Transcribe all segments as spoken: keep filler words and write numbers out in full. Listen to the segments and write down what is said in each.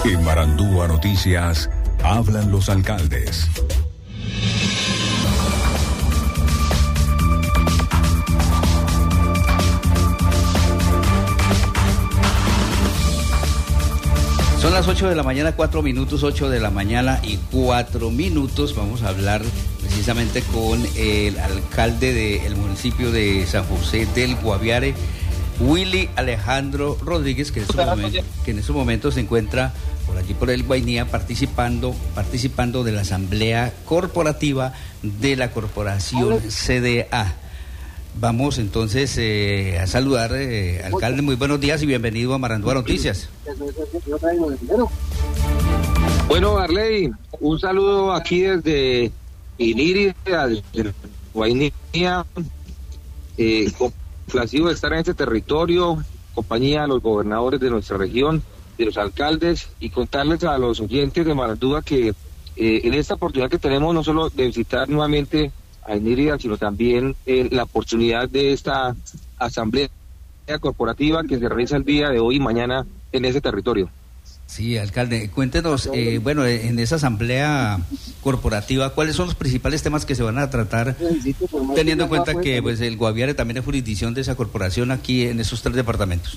En Marandúa Noticias, hablan los alcaldes. Son las ocho de la mañana, cuatro minutos, ocho de la mañana y cuatro minutos. Vamos a hablar precisamente con el alcalde del municipio de San José del Guaviare, Willy Alejandro Rodríguez, que en estos momentos, que en estos momentos se encuentra por allí por el Guainía participando, participando de la asamblea corporativa de la corporación C D A. Vamos entonces eh, a saludar, eh, alcalde, muy buenos días y bienvenido a Marandúa Noticias. Bueno, Arley, un saludo aquí desde Inírida, desde Guainía, eh, complacido de estar en este territorio, compañía de los gobernadores de nuestra región, de los alcaldes, y contarles a los oyentes de Marandúa que eh, en esta oportunidad que tenemos no solo de visitar nuevamente a Inírida, sino también eh, la oportunidad de esta asamblea corporativa que se realiza el día de hoy y mañana en ese territorio. Sí, alcalde, cuéntenos, eh, bueno, en esa asamblea corporativa, ¿cuáles son los principales temas que se van a tratar, teniendo en cuenta que pues el Guaviare también es jurisdicción de esa corporación aquí en esos tres departamentos?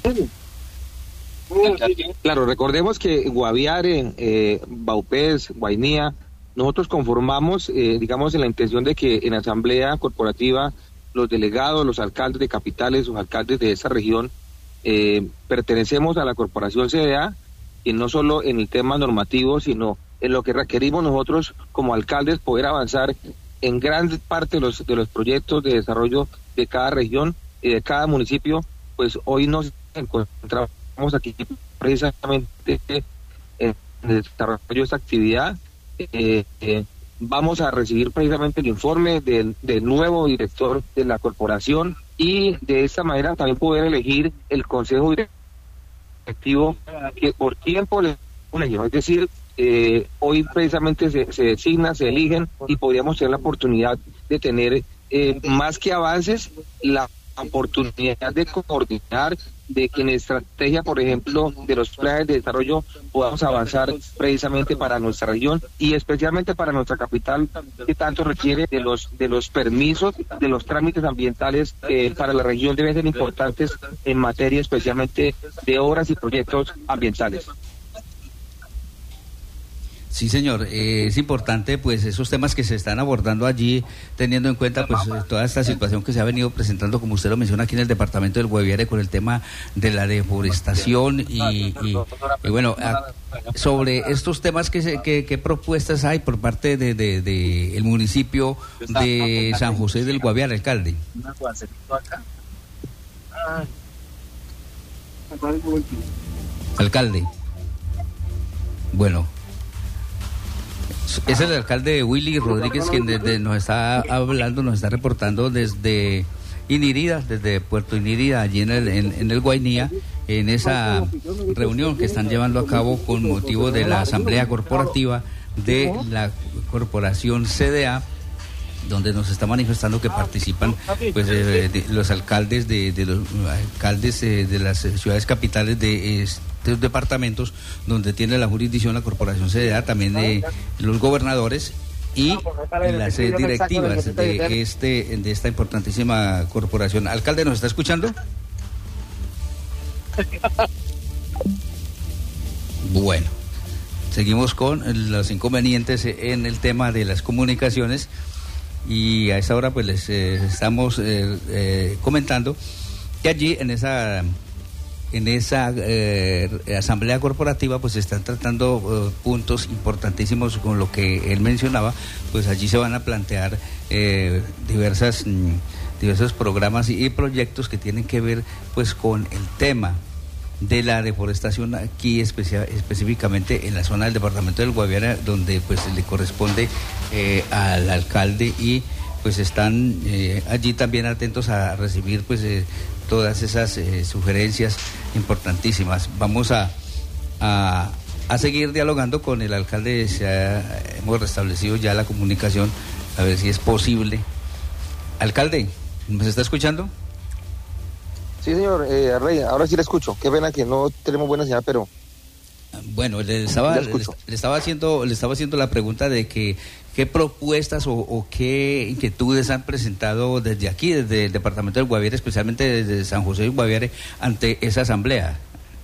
Claro, recordemos que Guaviare, eh, Vaupés, Guainía, nosotros conformamos, eh, digamos, en la intención de que en asamblea corporativa los delegados, los alcaldes de capitales, los alcaldes de esa región, eh, pertenecemos a la corporación C D A, y no solo en el tema normativo, sino en lo que requerimos nosotros como alcaldes, poder avanzar en gran parte de los, de los proyectos de desarrollo de cada región y de cada municipio. Pues hoy nos encontramos aquí precisamente en el desarrollo de esta actividad. Eh, eh, vamos a recibir precisamente el informe del, del nuevo director de la corporación y de esta manera también poder elegir el consejo directivo que por tiempo le elegimos. Es decir, eh, hoy precisamente se, se designa, se eligen y podríamos tener la oportunidad de tener eh, más que avances, la oportunidad de coordinar, de que en estrategia, por ejemplo, de los planes de desarrollo podamos avanzar precisamente para nuestra región y especialmente para nuestra capital, que tanto requiere de los de los permisos, de los trámites ambientales que para la región deben ser importantes en materia especialmente de obras y proyectos ambientales. Sí, señor, eh, es importante pues esos temas que se están abordando allí, teniendo en cuenta pues toda esta situación que se ha venido presentando, como usted lo menciona, aquí en el departamento del Guaviare con el tema de la deforestación y, y, y bueno, a, sobre estos temas, que, se, que, ¿qué propuestas hay por parte de, de, de el municipio de San José del Guaviare, alcalde? Alcalde. Bueno. Es el alcalde Willy Rodríguez quien desde nos está hablando, nos está reportando desde Inírida, desde Puerto Inírida, allí en el, en, en el Guainía, en esa reunión que están llevando a cabo con motivo de la asamblea corporativa de la corporación C D A, donde nos está manifestando que participan pues eh, de, los alcaldes de, de los alcaldes eh, de las ciudades capitales de estos departamentos donde tiene la jurisdicción la corporación C D A, también de los gobernadores y las eh, directivas de este de esta importantísima corporación. Alcalde, ¿nos está escuchando? Bueno, seguimos con los inconvenientes en el tema de las comunicaciones. Y a esta hora pues les eh, estamos eh, eh, comentando que allí en esa en esa eh, asamblea corporativa pues se están tratando eh, puntos importantísimos con lo que él mencionaba. Pues allí se van a plantear eh, diversas mm, diversos programas y, y proyectos que tienen que ver pues con el tema de la deforestación aquí especia, específicamente en la zona del departamento del Guaviare, donde pues le corresponde eh, al alcalde, y pues están eh, allí también atentos a recibir pues eh, todas esas eh, sugerencias importantísimas. Vamos a, a a seguir dialogando con el alcalde. Se ha, hemos restablecido ya la comunicación a ver si es posible. Alcalde, ¿me está escuchando? Sí, señor, eh, Rey, ahora sí le escucho. Qué pena que no tenemos buena señal, pero Bueno, le estaba, le, le estaba haciendo, le estaba haciendo la pregunta de que qué propuestas o, o qué inquietudes han presentado desde aquí, desde el departamento del Guaviare, especialmente desde San José del Guaviare, ante esa asamblea.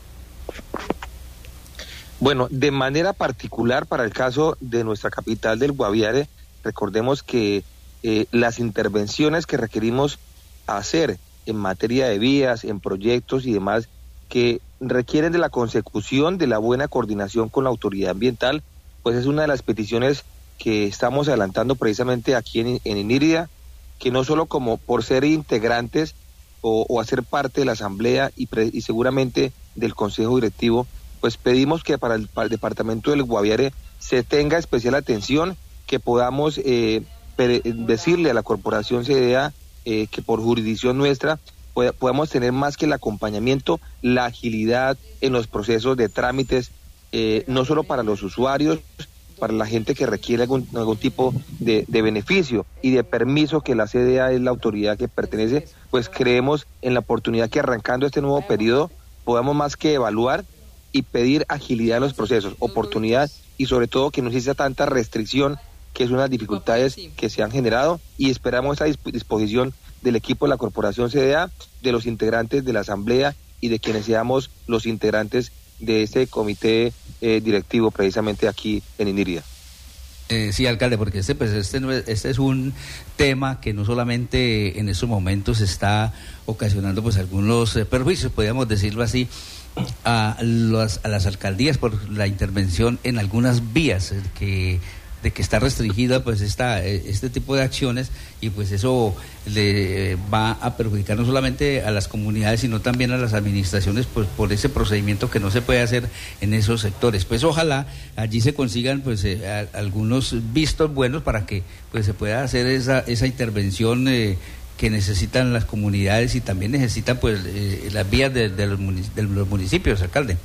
Bueno, de manera particular para el caso de nuestra capital del Guaviare, recordemos que eh, las intervenciones que requerimos hacer en materia de vías, en proyectos y demás, que requieren de la consecución de la buena coordinación con la autoridad ambiental, pues es una de las peticiones que estamos adelantando precisamente aquí en, en Inírida, que no solo como por ser integrantes o, o hacer parte de la asamblea y, pre, y seguramente del consejo directivo, pues pedimos que para el, para el departamento del Guaviare se tenga especial atención, que podamos eh, pre, decirle a la corporación C D A eh, que por jurisdicción nuestra pueda, podamos tener más que el acompañamiento, la agilidad en los procesos de trámites, eh, no solo para los usuarios, para la gente que requiere algún, algún tipo de, de beneficio y de permiso, que la C D A es la autoridad que pertenece, pues creemos en la oportunidad que arrancando este nuevo periodo podamos más que evaluar y pedir agilidad en los procesos, oportunidad y sobre todo que no exista tanta restricción, que es una de las dificultades que se han generado, y esperamos esa disp- disposición del equipo de la Corporación C D A, de los integrantes de la Asamblea y de quienes seamos los integrantes de este comité eh, directivo precisamente aquí en Inírida. Eh, sí, alcalde, porque este, pues, este, este es un tema que no solamente en estos momentos está ocasionando pues algunos eh, perjuicios, podríamos decirlo así, a, los, a las alcaldías por la intervención en algunas vías, eh, que de que está restringida pues esta, este tipo de acciones, y pues eso le va a perjudicar no solamente a las comunidades sino también a las administraciones, pues por ese procedimiento que no se puede hacer en esos sectores. Pues ojalá allí se consigan pues eh, a, algunos vistos buenos para que pues se pueda hacer esa, esa intervención eh, que necesitan las comunidades y también necesitan pues eh, las vías de, de, los munic- de los municipios, alcalde.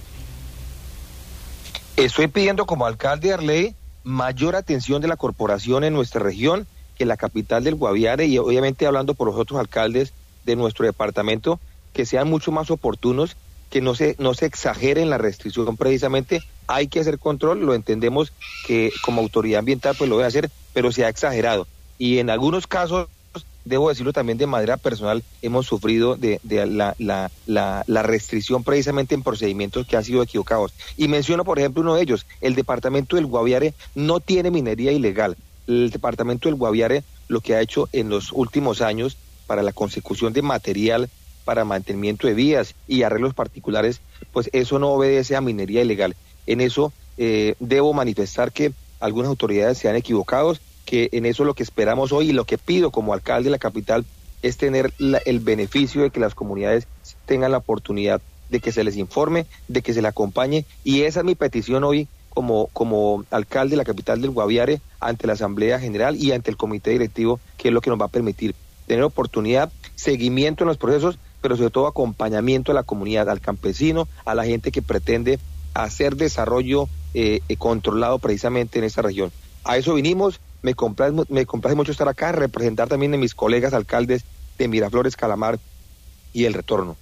Estoy pidiendo como alcalde Arley mayor atención de la corporación en nuestra región, que la capital del Guaviare, y obviamente hablando por los otros alcaldes de nuestro departamento, que sean mucho más oportunos, que no se no se exagere en la restricción. Precisamente hay que hacer control, lo entendemos que como autoridad ambiental pues lo debe hacer, pero se ha exagerado, y en algunos casos, debo decirlo también de manera personal, hemos sufrido de, de la, la, la, la restricción precisamente en procedimientos que han sido equivocados. Y menciono, por ejemplo, uno de ellos: el departamento del Guaviare no tiene minería ilegal. El departamento del Guaviare lo que ha hecho en los últimos años para la consecución de material para mantenimiento de vías y arreglos particulares, pues eso no obedece a minería ilegal. En eso eh, debo manifestar que algunas autoridades se han equivocado, que en eso lo que esperamos hoy y lo que pido como alcalde de la capital es tener la, el beneficio de que las comunidades tengan la oportunidad de que se les informe, de que se les acompañe, y esa es mi petición hoy como, como alcalde de la capital del Guaviare ante la Asamblea General y ante el Comité Directivo, que es lo que nos va a permitir tener oportunidad, seguimiento en los procesos, pero sobre todo acompañamiento a la comunidad, al campesino, a la gente que pretende hacer desarrollo eh, controlado precisamente en esta región. A eso vinimos. Me complace, me complace mucho estar acá, representar también a mis colegas alcaldes de Miraflores, Calamar y El Retorno.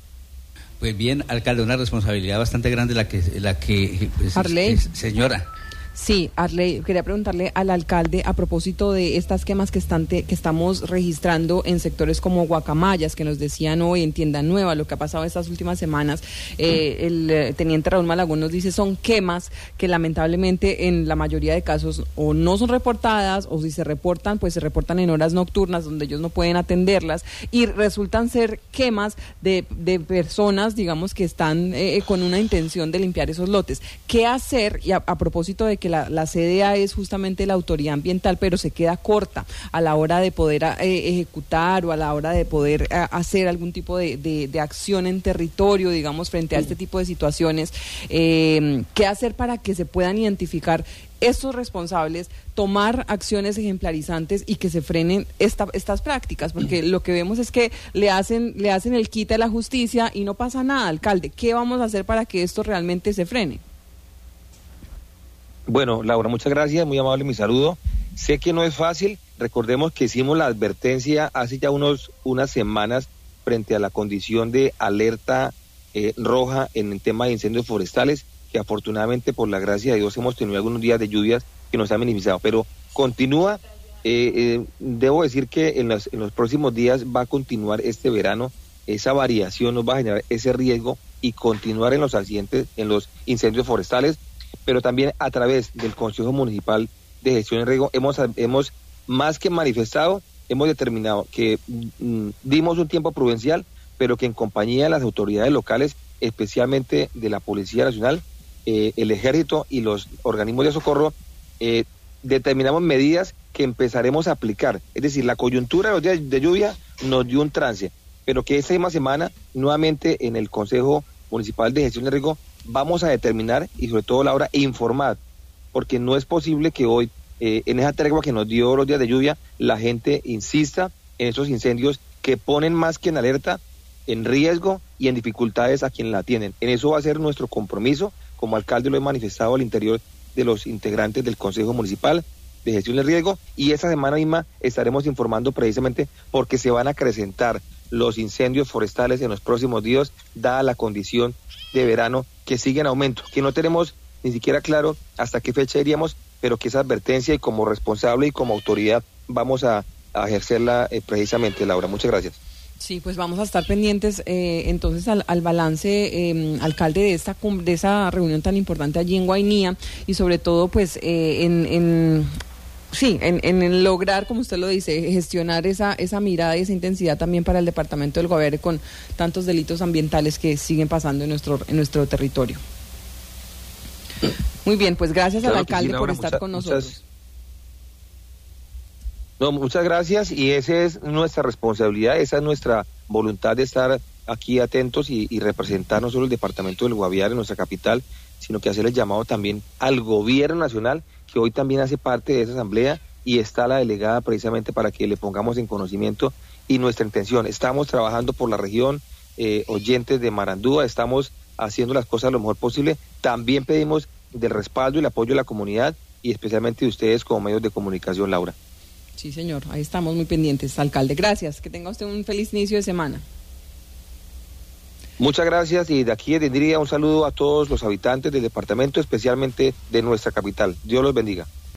Pues bien, alcalde, una responsabilidad bastante grande la que la que pues, Arley. Es, es, señora. Sí, Arley, quería preguntarle al alcalde a propósito de estas quemas que están te, que estamos registrando en sectores como Guacamayas, que nos decían hoy en Tienda Nueva, lo que ha pasado estas últimas semanas. Eh, el eh, teniente Raúl Malagón nos dice son quemas que lamentablemente en la mayoría de casos o no son reportadas, o si se reportan, pues se reportan en horas nocturnas donde ellos no pueden atenderlas, y resultan ser quemas de, de personas, digamos, que están eh, con una intención de limpiar esos lotes. ¿Qué hacer? Y a, a propósito de que La, la C D A es justamente la autoridad ambiental, pero se queda corta a la hora de poder eh, ejecutar o a la hora de poder eh, hacer algún tipo de, de, de acción en territorio, digamos, frente a este tipo de situaciones. Eh, ¿Qué hacer para que se puedan identificar estos responsables, tomar acciones ejemplarizantes y que se frenen esta, estas prácticas? Porque lo que vemos es que le hacen, le hacen el quite a la justicia y no pasa nada, alcalde. ¿Qué vamos a hacer para que esto realmente se frene? Bueno, Laura, muchas gracias, muy amable mi saludo. Sé que no es fácil, recordemos que hicimos la advertencia hace ya unos unas semanas frente a la condición de alerta eh, roja en el tema de incendios forestales, que que afortunadamente por la gracia de Dios hemos tenido algunos días de lluvias que nos han beneficiado, pero continúa, eh, eh, debo decir que en los, en los próximos días va a continuar este verano, esa variación nos va a generar ese riesgo y continuar en los accidentes, en los incendios forestales, pero también a través del Consejo Municipal de Gestión de Riesgo hemos, hemos más que manifestado, hemos determinado que mm, dimos un tiempo prudencial, pero que en compañía de las autoridades locales, especialmente de la Policía Nacional, eh, el Ejército y los organismos de socorro, eh, determinamos medidas que empezaremos a aplicar. Es decir, la coyuntura de los días de lluvia nos dio un trance, pero que esta misma semana, nuevamente en el Consejo Municipal de Gestión de Riesgo, vamos a determinar y sobre todo, Laura, informar, porque no es posible que hoy, eh, en esa tregua que nos dio los días de lluvia, la gente insista en esos incendios que ponen más que en alerta, en riesgo y en dificultades a quien la tienen. En eso va a ser nuestro compromiso, como alcalde lo he manifestado al interior de los integrantes del Consejo Municipal de Gestión de Riesgo, y esta semana misma estaremos informando precisamente porque se van a acrecentar los incendios forestales en los próximos días, dada la condición de verano que sigue en aumento, que no tenemos ni siquiera claro hasta qué fecha iríamos, pero que esa advertencia y como responsable y como autoridad vamos a, a ejercerla eh, precisamente, Laura. Muchas gracias. Sí, pues vamos a estar pendientes eh, entonces al, al balance, eh, alcalde, de esta de esa reunión tan importante allí en Guainía y sobre todo pues eh, en, en sí, en, en lograr, como usted lo dice, gestionar esa esa mirada y esa intensidad también para el departamento del Guaviare con tantos delitos ambientales que siguen pasando en nuestro en nuestro territorio. Muy bien, pues gracias claro al alcalde sí, Laura, por estar mucha, con nosotros. Muchas... No, muchas gracias y esa es nuestra responsabilidad, esa es nuestra voluntad de estar aquí atentos y, y representar no solo el departamento del Guaviare, nuestra capital, sino que hacer el llamado también al gobierno nacional, que hoy también hace parte de esa asamblea y está la delegada precisamente para que le pongamos en conocimiento y nuestra intención. Estamos trabajando por la región, eh, oyentes de Marandúa, estamos haciendo las cosas lo mejor posible. También pedimos del respaldo y el apoyo de la comunidad y especialmente de ustedes como medios de comunicación, Laura. Sí, señor, ahí estamos muy pendientes, alcalde. Gracias, que tenga usted un feliz inicio de semana. Muchas gracias y de aquí tendría un saludo a todos los habitantes del departamento, especialmente de nuestra capital. Dios los bendiga.